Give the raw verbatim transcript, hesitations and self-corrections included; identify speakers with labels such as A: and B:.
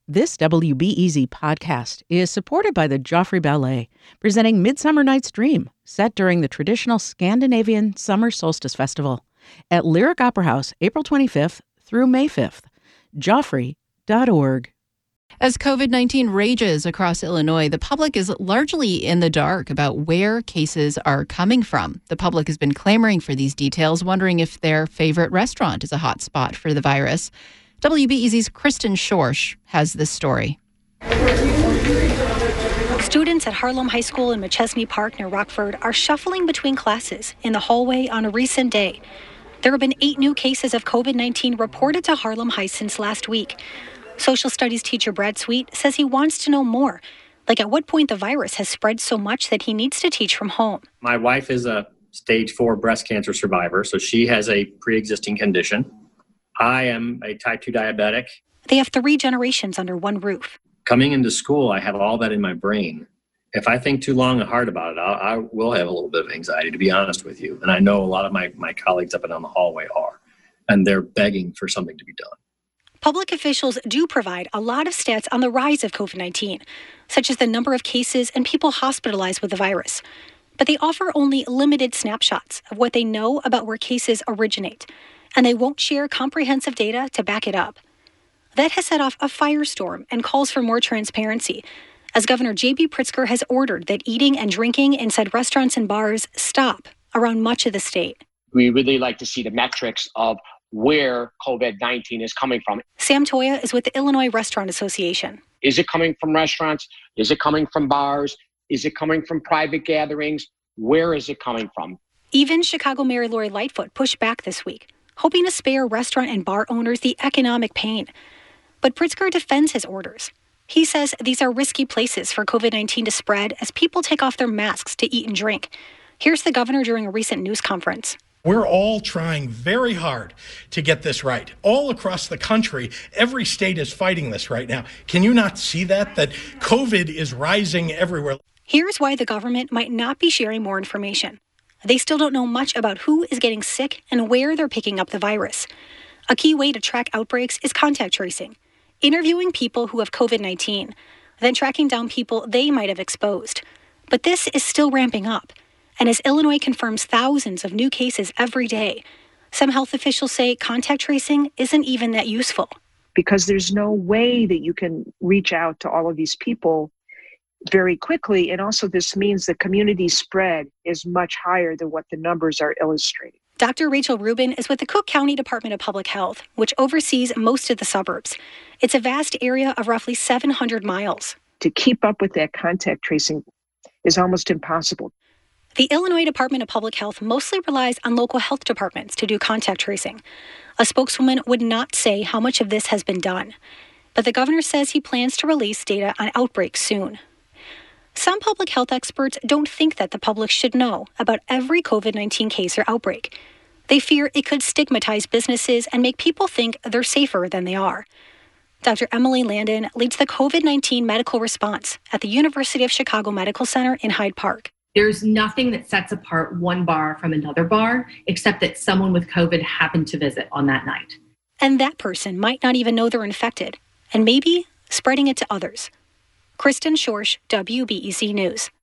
A: This W B E Z podcast is supported by the Joffrey Ballet, presenting Midsummer Night's Dream, set during the traditional Scandinavian Summer Solstice Festival at Lyric Opera House, April twenty-fifth through May fifth. Joffrey dot org.
B: As COVID nineteen rages across Illinois, the public is largely in the dark about where cases are coming from. The public has been clamoring for these details, wondering if their favorite restaurant is a hot spot for the virus. W B E Z's Kristen Schorsch has this story.
C: Students at Harlem High School in McChesney Park near Rockford are shuffling between classes in the hallway on a recent day. There have been eight new cases of COVID nineteen reported to Harlem High since last week. Social studies teacher Brad Sweet says he wants to know more, like at what point the virus has spread so much that he needs to teach from home.
D: My wife is a stage four breast cancer survivor, so she has a pre-existing condition. I am a type two diabetic.
C: They have three generations under one roof.
D: Coming into school, I have all that in my brain. If I think too long and hard about it, I'll, I will have a little bit of anxiety, to be honest with you. And I know a lot of my, my colleagues up and down the hallway are, and they're begging for something to be done.
C: Public officials do provide a lot of stats on the rise of COVID nineteen, such as the number of cases and people hospitalized with the virus. But they offer only limited snapshots of what they know about where cases originate, and they won't share comprehensive data to back it up. That has set off a firestorm and calls for more transparency, as Governor J B Pritzker has ordered that eating and drinking inside restaurants and bars stop around much of the state.
E: We really like to see the metrics of where COVID nineteen is coming from.
C: Sam Toya is with the Illinois Restaurant Association.
E: Is it coming from restaurants? Is it coming from bars? Is it coming from private gatherings? Where is it coming from?
C: Even Chicago Mayor Lori Lightfoot pushed back this week, hoping to spare restaurant and bar owners the economic pain. But Pritzker defends his orders. He says these are risky places for COVID nineteen to spread as people take off their masks to eat and drink. Here's the governor during a recent news conference.
F: We're all trying very hard to get this right. All across the country, every state is fighting this right now. Can you not see that? That COVID is rising everywhere.
C: Here's why the government might not be sharing more information. They still don't know much about who is getting sick and where they're picking up the virus. A key way to track outbreaks is contact tracing, interviewing people who have COVID nineteen, then tracking down people they might have exposed. But this is still ramping up. And as Illinois confirms thousands of new cases every day, some health officials say contact tracing isn't even that useful.
G: Because there's no way that you can reach out to all of these people very quickly. And also this means the community spread is much higher than what the numbers are illustrating.
C: Doctor Rachel Rubin is with the Cook County Department of Public Health, which oversees most of the suburbs. It's a vast area of roughly seven hundred miles.
G: To keep up with that contact tracing is almost impossible.
C: The Illinois Department of Public Health mostly relies on local health departments to do contact tracing. A spokeswoman would not say how much of this has been done, but the governor says he plans to release data on outbreaks soon. Some public health experts don't think that the public should know about every COVID nineteen case or outbreak. They fear it could stigmatize businesses and make people think they're safer than they are. Doctor Emily Landon leads the COVID nineteen medical response at the University of Chicago Medical Center in Hyde Park.
H: There's nothing that sets apart one bar from another bar, except that someone with COVID happened to visit on that night.
C: And that person might not even know they're infected, and maybe spreading it to others. Kristen Schorsch, W B E Z News.